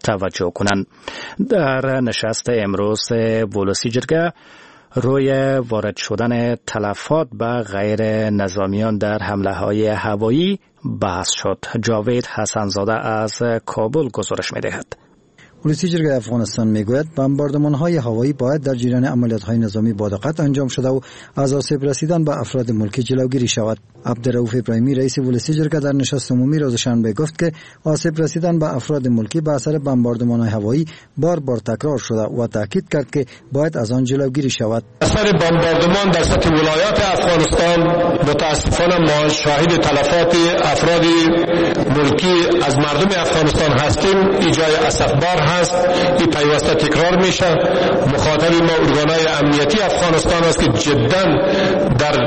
توجه کنند. در نشست امروز ولسی جرگه روی وارد شدن تلفات به غیر نظامیان در حمله های هوایی بحث شد. جاوید حسنزاده از کابل گزارش می دهد. ولسی جرگه افغانستان میگوید بمباردمان‌های هوایی باید در جریان عملیات‌های نظامی با دقت انجام شده و از آسیب رسیدن به افراد ملکی جلوگیری شود. عبدالرؤوف ابراهیمی رئیس ولسی جرگه در نشست عمومی روز شنبه گفت که آسیب رسیدن به افراد ملکی به اثر بمباردمان‌های هوایی بار بار تکرار شده و تاکید کرد که باید از آن جلوگیری شود. اثر بمباردمان در سطح ولایات افغانستان متاسفانه ما شاهد تلفات افراد ملکی از مردم افغانستان هستیم. ایجای اسفبار این پیوسته تکرار میشه. مخاطب ما ارگانهای امنیتی افغانستان است که جدا در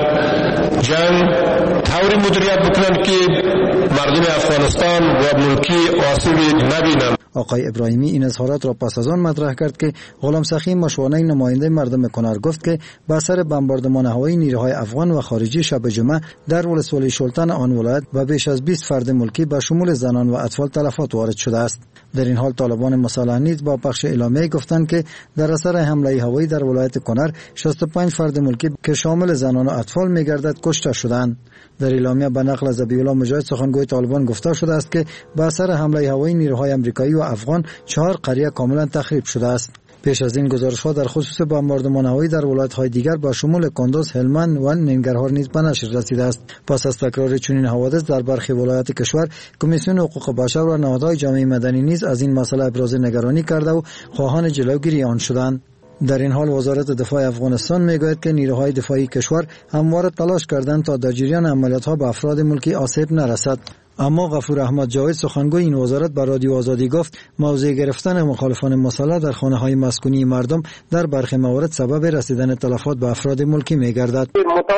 جنگ طوری مدیریت بکنند که مردم افغانستان و ملکی آسیبی نبینند. آقای ابراهیمی این اظهارات را پس از آن مطرح کرد که غلام سخی مشوانه نماینده مردم کنر گفت که به اثر بمباردمان هوایی نیروهای افغان و خارجی شب جمعه در ولسوالی شلتن آن ولایت و بیش از 20 فرد ملکی به شمول زنان و اطفال تلفات وارد شده است. در این حال طالبان مسلح نیز با پخش اعلامیه گفتند که در اثر حمله هوایی در ولایت کنر 65 فرد ملکی که شامل زنان و اطفال می‌گردد کشته شدند. در اعلامیه به نقل از ذبیح الله مجاهد سخنگوی طالبان گفته شده است که به اثر حمله هوایی نیروهای آمریکایی و افغان 4 قریه کاملا تخریب شده است. پیش از این گزارش‌ها در خصوص بمباردمان هوایی در ولایت‌های دیگر با شمول کندوز، هلمند و ننگرهار نیز به نشر رسیده است. پس از تکرار چنین حوادث در برخی ولایات کشور، کمیسیون حقوق بشر و نهادهای جامعه مدنی نیز از این مسئله ابراز نگرانی کرده و خواهان جلوگیری آن شدند. در این حال وزارت دفاع افغانستان میگوید که نیروهای دفاعی کشور همواره تلاش کردند تا در جریان عملیات‌ها به افراد ملکی آسیب نرسد. اما غفور احمد جاوید سخنگوی این وزارت به رادیو آزادی گفت موضع گرفتن مخالفان مسلح در خانه‌های مسکونی مردم در برخی موارد سبب رسیدن تلفات به افراد ملکی می‌گردد.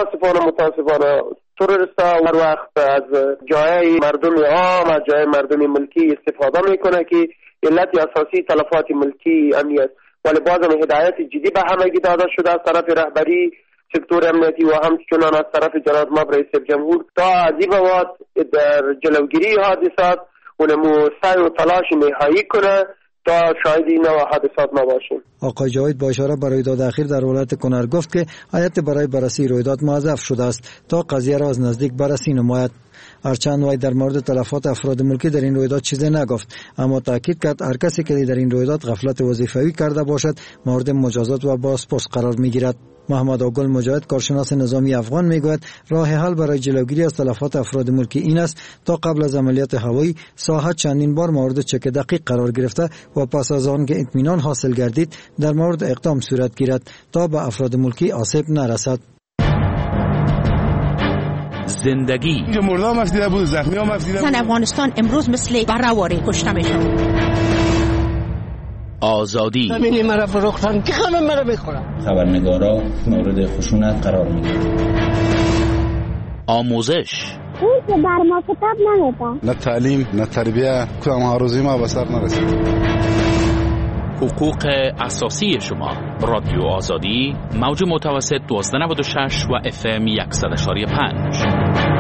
متاسفانه تروریست‌ها هر وقت از جای مردم عام، از جای مردم ملکی استفاده میکنه که علت اساسی تلفات ملکی امنیت، ولی بازم هدایت جدی به همگی داده شده از طرف رهبری سکتور امنیتی و همچنان از طرف جناب ماب رئیس جمهور تا از این بعد در جلوگیری حادثات و سعی و تلاش نهایی کنه تا شاهد این حادثات نباشیم. آقای جاوید با اشاره به رویداد اخیر در ولایت کنر گفت که هیئت برای بررسی رویداد موظف شده است تا قضیه را از نزدیک بررسی نماید. هرچند وی در مورد تلفات افراد ملکی در این رویداد چیزی نگفت، اما تاکید کرد هر کسی که در این رویداد غفلت وظیفوی کرده باشد مورد مجازات و بازپرس قرار میگیرد. محمد آگل مجاهد کارشناس نظامی افغان میگوید راه حل برای جلوگیری از تلفات افراد ملکی این است تا قبل از عملیات هوایی ساحت چندین بار مورد چک دقیق قرار گرفته و پس از آن که اطمینان حاصل گردید در مورد اقدام صورت گیرد تا به افراد ملکی آسیب نرسد. زندگی مردم افدیده بود، زخمی هم افدیده بود. افغانستان امروز مثل برهواری کشته میشه. آزادی زمینی مرا فروختن که همه مرا بخورن. خبرنگارا مورد خشونت قرار میگیرن. آموزش اون که بر ما کتاب نمیده. نه تعلیم نه تربیه کدام هروزی ما به سر نرسید. حقوق اساسی شما. رادیو آزادی موج متوسط 1296 و FM 100.5.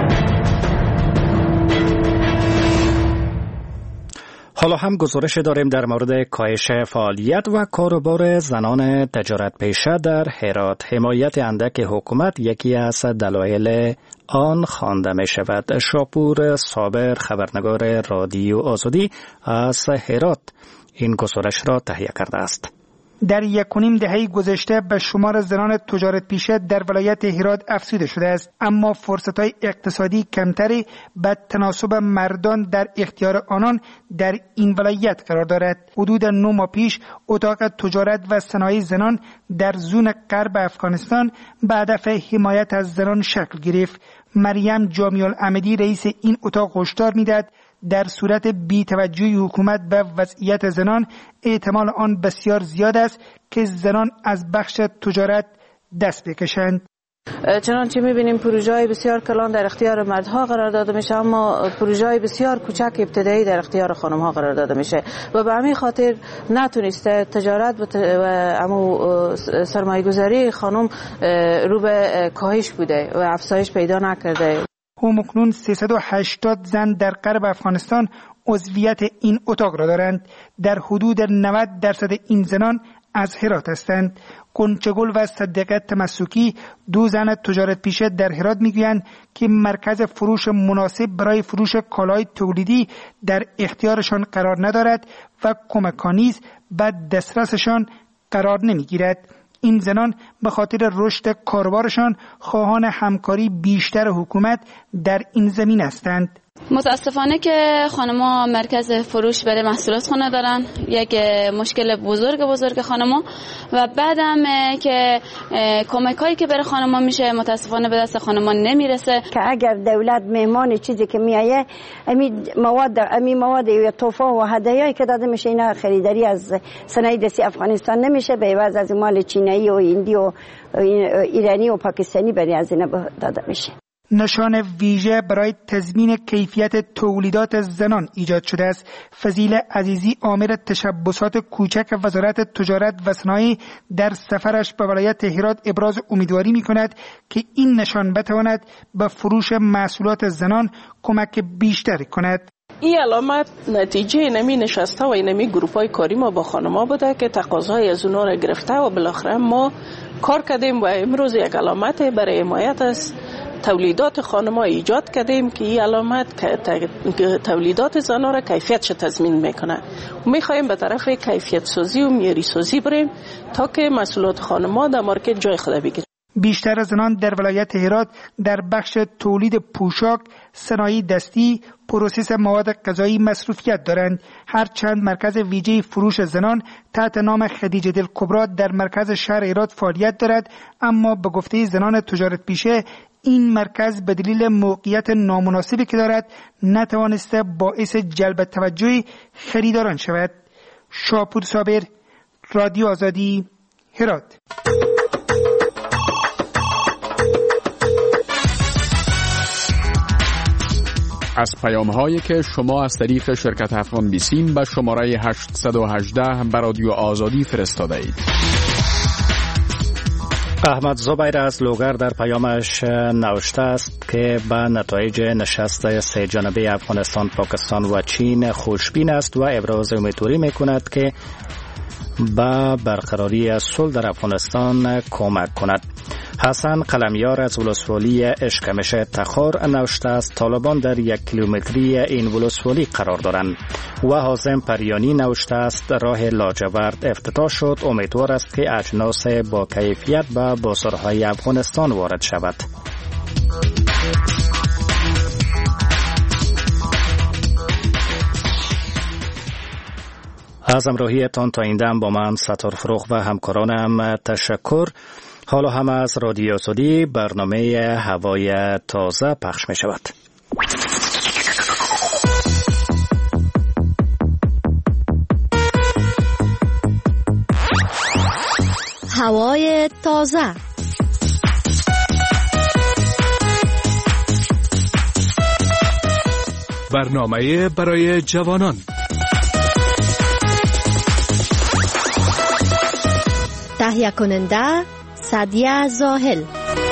حالا هم گزارش داریم در مورد کاهش فعالیت و کاروبار زنان تجارت پیشه در هرات. حمایت اندک حکومت یکی از دلایل آن خوانده می شود. شاپور صابر خبرنگار رادیو آزادی از هرات این گزارش را تهیه کرده است. در 1.5 دهه گذشته به شمار زنان تجارت پیشه در ولایت هرات افزوده شده است، اما فرصت‌های اقتصادی کمتری به تناسب مردان در اختیار آنان در این ولایت قرار دارد. حدود 9 ماه پیش اتاق تجارت و صنایع زنان در زون غرب افغانستان به هدف حمایت از زنان شکل گرفت. مریم جامی العمدی رئیس این اتاق هشدار می‌دهد در صورت بی‌توجهی حکومت به وضعیت زنان احتمال آن بسیار زیاد است که زنان از بخش تجارت دست بکشند. چنانچه می‌بینیم پروژه‌های بسیار کلان در اختیار مردها قرار داده میشه، اما پروژه‌های بسیار کوچک ابتدایی در اختیار خانم‌ها قرار داده میشه و به همین خاطر نتونسته تجارت و سرمایه‌گذاری خانم رو به کاهش بوده و افزایش پیدا نکرده. همکنون 380 زن در غرب افغانستان عضویت این اتاق را دارند. در حدود 90% این زنان از هرات هستند. کنچگل و صدیقه تمسکی، دو زن تجارت پیشه در هرات میگویند که مرکز فروش مناسب برای فروش کالای تولیدی در اختیارشان قرار ندارد و کمکانیز به دسترسشان قرار نمیگیرد. این زنان به خاطر رشد کاروبارشان خواهان همکاری بیشتر حکومت در این زمین هستند. متاسفانه که خانم‌ها مرکز فروش برای محصولات خانه دارن، یک مشکل بزرگ خانم‌ها. و بعدم که کمکایی که برای خانم‌ها میشه متاسفانه به دست خانم‌ها نمیرسه. که اگر دولت مهمان چیزی که میایه امی مواد یا تحفه و هدیه‌ای که داده میشه اینا خریداری از صنایع دستی افغانستان نمیشه، به عوض از مال چینی و هندی و ایرانی و پاکستانی برای از اینا داده میشه. نشان ویژه برای تضمین کیفیت تولیدات زنان ایجاد شده است. فضیل عزیزی آمر تشبسات کوچک وزارت تجارت و صنایع در سفرش به ولایت هرات ابراز امیدواری می‌کند که این نشان بتواند به فروش محصولات زنان کمک بیشتری کند. این علامت نتیجه نمی نشسته و نمی گروپ‌های کاری ما با خانم‌ها بوده که تقاضای از اونها را گرفته و بالاخره ما کار کردیم و امروز یک علامت برای حمایت از تولیدات خانم‌ها ایجاد کردیم که این علامت تولیدات زنان را کیفیتش تضمین میکنه. میخوایم به طرف کیفیت سازی و معیاری سازی بریم تا که محصولات خانم‌ها در مارکت جای خود بگیره. بیشتر زنان در ولایت هرات در بخش تولید پوشاک، صنایع دستی، پروسس مواد غذایی مصروفیت دارند. هرچند مرکز ویژه فروش زنان تحت نام خدیجه دل کبرا در مرکز شهر هرات فعالیت دارد، اما به گفته زنان تجارت پیشه این مرکز به دلیل موقعیت نامناسبی که دارد نتوانسته باعث جلب توجه خریداران شود. شاپور صابر، رادیو آزادی، هرات. از پیام‌هایی که شما از طریق شرکت افغان بیسیم به شماره 818 به رادیو آزادی فرستاده اید. احمد زبیر از لوگر در پیامش نوشته است که به نتایج نشست سه جانبه افغانستان، پاکستان و چین خوشبین است و ابراز امیدواری می‌کند که به برقراری صلح در افغانستان کمک کند. حسن قلمیار از ولسوالی اشکمش تخار نوشته است طالبان در 1 کیلومتری این ولسوالی قرار دارند. و حازم پریانی نوشته است راه لاجورد افتتاح شد، امیدوار است که اجناس با کیفیت به بازارهای افغانستان وارد شود. از همراهیتان تا این دم با من ستار فروغ و همکارانم تشکر. حالا هم از رادیو آزادی برنامه هوای تازه پخش می شود. هوای تازه. برنامه برای جوانان. تهیه کننده سعدیه زاهل.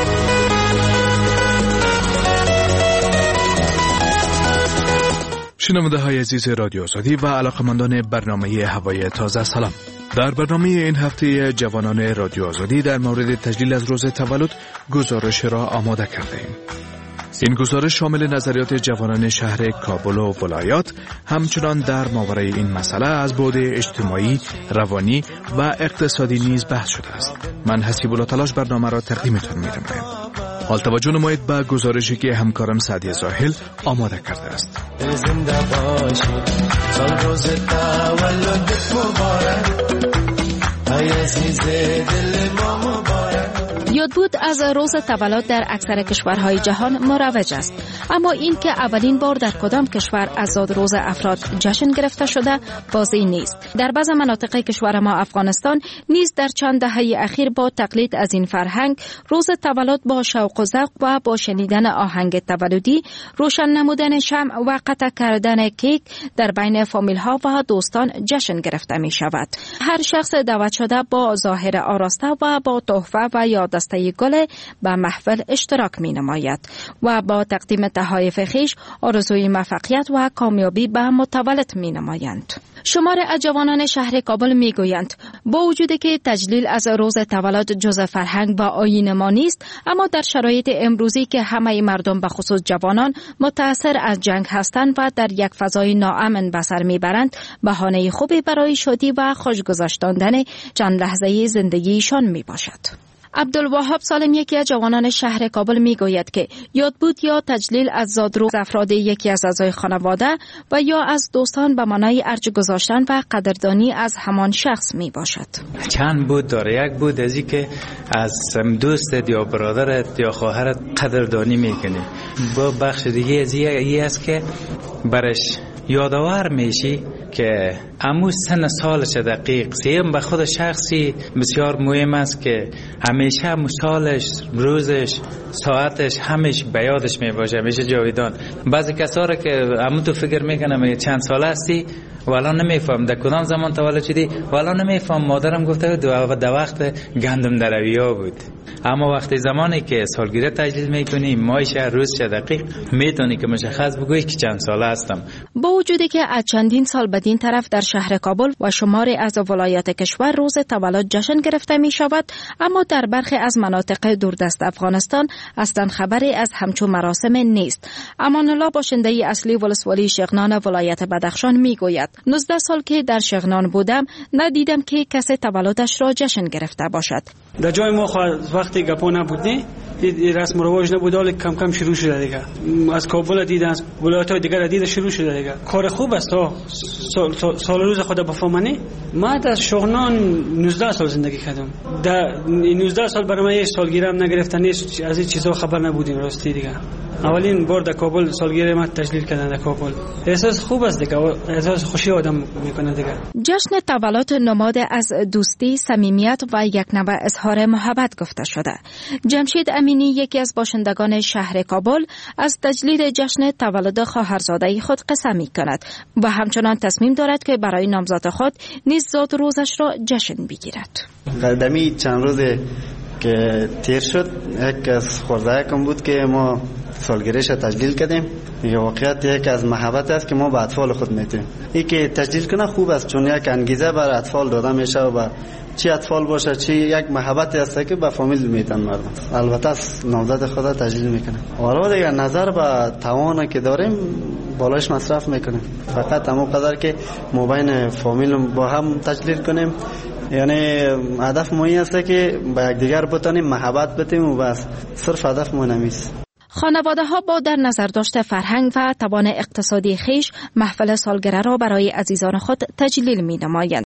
شنونده های عزیز رادیو آزادی و علاقمندان برنامه هوای تازه، سلام. در برنامه این هفته جوانان رادیو آزادی در مورد تجلیل از روز تولد گزارش را آماده کردیم. این گزارش شامل نظریات جوانان شهر کابل و ولایات، همچنان در ماورای این مسئله از بعد اجتماعی، روانی و اقتصادی نیز بحث شده است. من حسیب الله تلاش برنامه را تقدیمتان می‌نمایم. حال توجه نمایید به گزارشی که همکارم سعدیه زاهل آماده کرده است. زنده باشی سال روز تولدت مبارک، ای عزیز دل ما مبارک. یادبود از روز تولد در اکثر کشورهای جهان مروج است، اما این که اولین بار در کدام کشور آزاد روز افراد جشن گرفته شده واضح نیست. در بعض مناطق کشور ما افغانستان نیز در چند دهه اخیر با تقلید از این فرهنگ روز تولد با شوق و ذوق و با شنیدن آهنگ تولدی، روشن نمودن شمع و قطع کردن کیک در بین فامیل ها و دوستان جشن گرفته می شود. هر شخص دعوت شده با ظاهر آراسته و با تحفه و یا دسته گل مرحله به محفل اشتراک می نماید و با تقدیم تحایف خویش آرزوی موفقیت و کامیابی به متولد می نمایند. شمار از جوانان شهر کابل می گویند با وجودی که تجلیل از روز تولد جزء فرهنگ و آیین ما نیست، اما در شرایط امروزی که همه مردم به خصوص جوانان متأثر از جنگ هستند و در یک فضای ناامن به سر میبرند، بهانه خوبی برای شادی و خوش گذراندن چند لحظه زندگیشان می باشد. عبدالوهاب سالم یکی از جوانان شهر کابل می گوید که یادبود یا تجلیل از زادروز افراد یکی از اعضای خانواده و یا از دوستان به معنای ارج گذاشتن و قدردانی از همان شخص می باشد. چند بود داره، یک بود ازی که از دوستت یا برادرت یا خواهرت قدردانی میکنی. با بخش دیگه ازی است که برش یادآور میشی که امو سن سالش دقیق سیم به خود شخصی بسیار مهم است که همیشه سالش، روزش، ساعتش همیشه به یادش می باشه، همیشه جاویدان. بعضی کسا را که امو تو فکر میکنم چند ساله هستی و الان نمیفهم در کدام زمان تولد شدی و الان نمیفهم. مادرم گفته بود در وقت گندم درویا بود، اما وقتی زمانی که سالگیری تجلیل میکنی ماهش روزش دقیق میتونی که مشخص بگویی که چند ساله هستم. با وجودی که از چندین سال بدین طرف در شهر کابل و شماری از ولایات کشور روز تولد جشن گرفته می شود، اما در برخی از مناطق دوردست افغانستان اصلا خبری از همچون مراسم نیست. امان الله باشنده اصلی ولسوالی شغنان ولایت بدخشان می گوید 19 سال که در شغنان بودم ندیدم که کسی تولدش را جشن گرفته باشد. در جای ما وقتی گپا نبودی این رسم و رواج نبود، حالا کم کم شروع شده دیگه. از کابل دیدن، از ولایت‌های دیگر دیده شروع شده دیگه. کار خوب است. سال روز خود بفهمانی. من در شغنان 19 سال زندگی کردم. در 19 سال برای من سالگیرم نگرفتن نیست، از این چیزا خبر نبودیم راستی دیگه. اولین بار در کابل سالگیری من تجلیل کردن در کابل. احساس خوب است دیگه، احساس خوشی آدم میکنه دیگه. جشن تولد نماد از دوستی، صمیمیت و یک نوع اظهار محبت گفته شده. جمشید امینی یکی از باشندگان شهر کابل از تجلیل جشن تولد خواهرزاده خود قصه میکند و همچنان تصمیم دارد که برای نامزاد خود نیز زاد روزش را جشن بگیرد. قدمی چند روزه که تیر شد، یک از خورده‌کم بود که ما سالگیریش تجلیل کردیم. یه واقعیت یک از محبت است که ما به اطفال خود میتیم. این که تجلیل کنه خوب است، چون یک انگیزه بر اطفال داده میشه و چی اطفال باشه چی یک محبتی است که به فامیل میتن مردم. البته نامزد خود تجلیل میکنه. حالا دیگه نظر به توانی که داریم بالاش مصرف میکنیم. فقط همون قدر که مابین فامیل با هم تجلیل کنیم. یعنی هدف ما این است که با یکدیگر بتونیم محبت بتیم و بس، صرف هدف ما نمیست. خانواده ها با در نظر داشت فرهنگ و توان اقتصادی خیش محفل سالگرد را برای عزیزان خود تجلیل می نمایند.